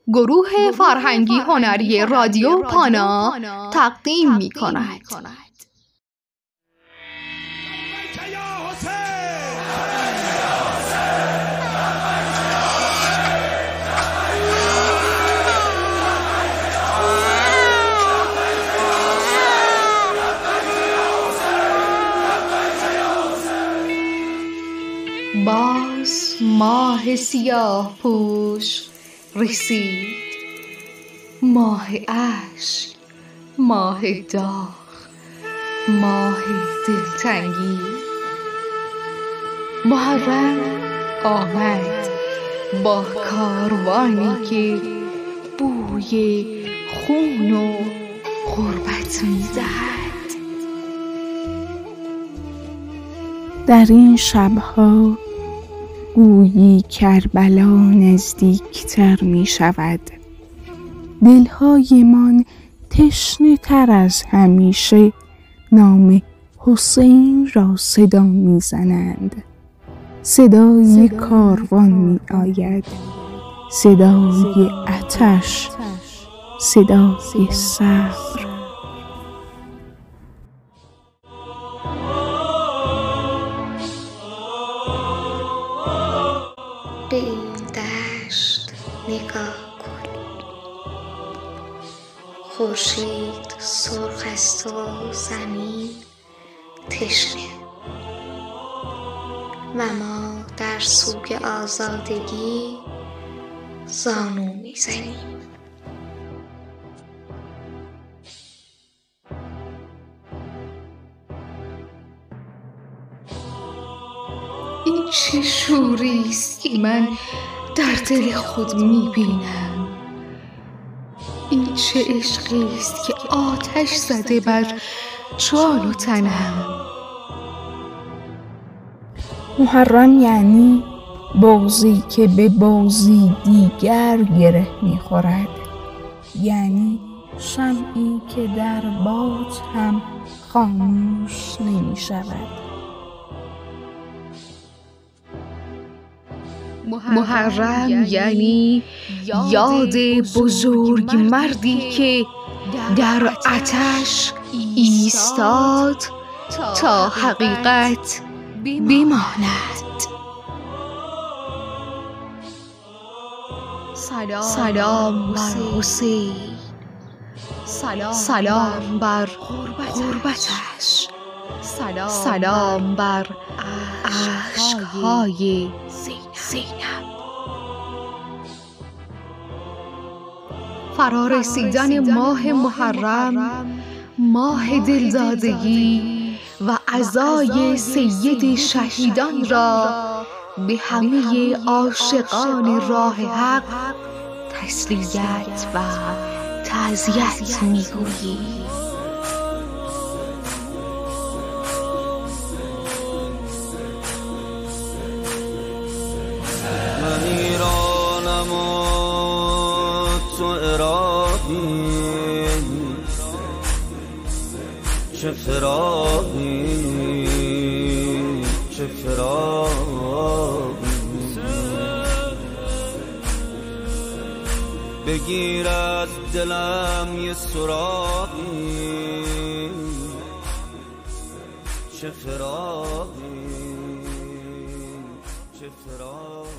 گروه فرهنگی هنری رادیو پانا تقدیم می کند. باز ماه سیاه پوش رسید، ماه اشک، ماه داغ، ماه دلتنگی. محرم آمد با کاروانی که بوی خون و غربت می‌دهد. در این شبها گویی کربلا نزدیکتر می شود. دلهایمان تشنه تر از همیشه نام حسین را صدا می زنند. صدای کاروان می آید، صدای آتش، صدای صبر. به این دشت نگاه کن، خورشید سرخ است و زمین تشنه و ما در سوگ آزادگی زانو میزنیم. این چه شوریست که من در دل خود میبینم، این چه عشقیست که آتش زده بر جان و تنم. محرم یعنی بغضی که به بغضی دیگر گره میخورد، یعنی شمعی که در باد هم خاموش نمیشود. محرم یعنی یاد بزرگ مردی که در آتش ایستاد تا حقیقت بماند. سلام بر حسین، سلام بر غربتش، سلام بر اشک‌های زینب. فرارسیدن ماه محرم، ماه دلدادگی و عزای سید شهیدان را به همه عاشقان راه حق تسلیت و تعزیت می‌گوییم. من ایرانم و تو عراقی، چه فراقی چه فراقی. بگیر از دلم یه سراغی، چه فراقی چه فراقی.